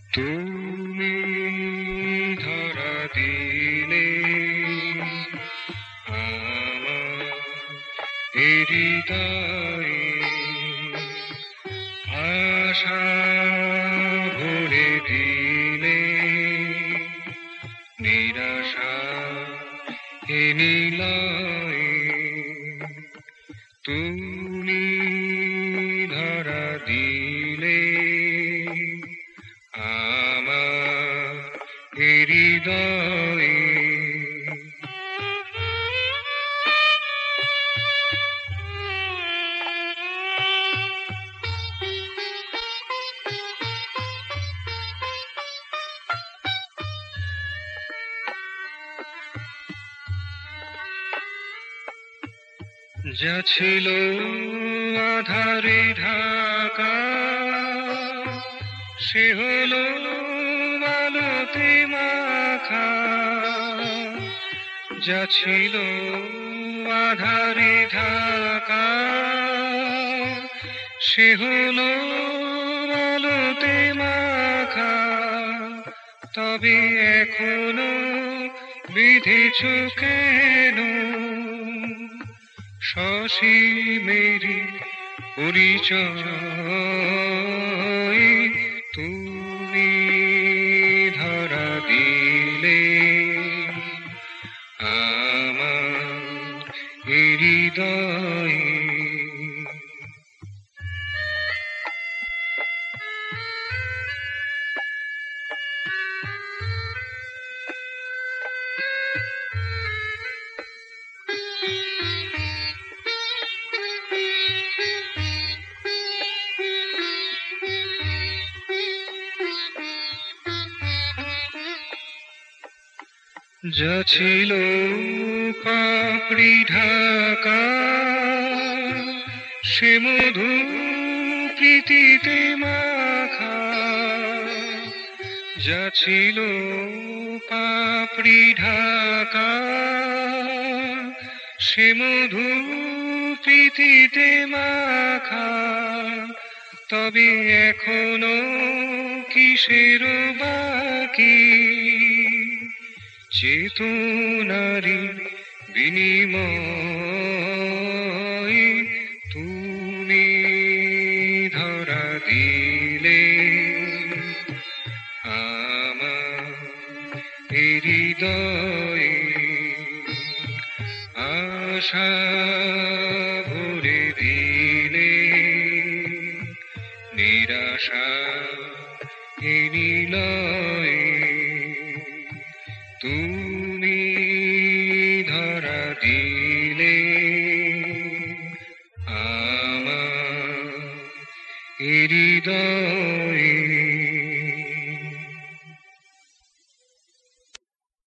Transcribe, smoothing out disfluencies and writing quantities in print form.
তুমি ধরা দিলে আমার হৃদয়ে আশা ভরে দিলে নিরাশা নিলয়ে তুমি ধরা দিলে আমার হৃদয়ে। যা ছিল আধারে ঢাকা সে হলো আলোতে মাখা। যা ছিল আধারে ঢাকা সে হলো আলোতে মাখা। তবে এখনো বিঁধেছ কেন সসীমেরই পরিচয়? তুমি ধরা দিলে আমার হৃদয়ে। যা ছিল পাপড়ি ঢাকা সে মধু প্রীতিতে মাখা। যা ছিল পাপড়ি ঢাকা সে মধু প্রীতিতে মাখা। তবে এখনো কিসের বাকি চেতনারি বিনিময়? তুমি ধরা দিলে আমার হৃদয়ে আশা ভরে দিলে নিরাশা নিলয়ে। তুমি ধরা দিলে আমার হৃদয়।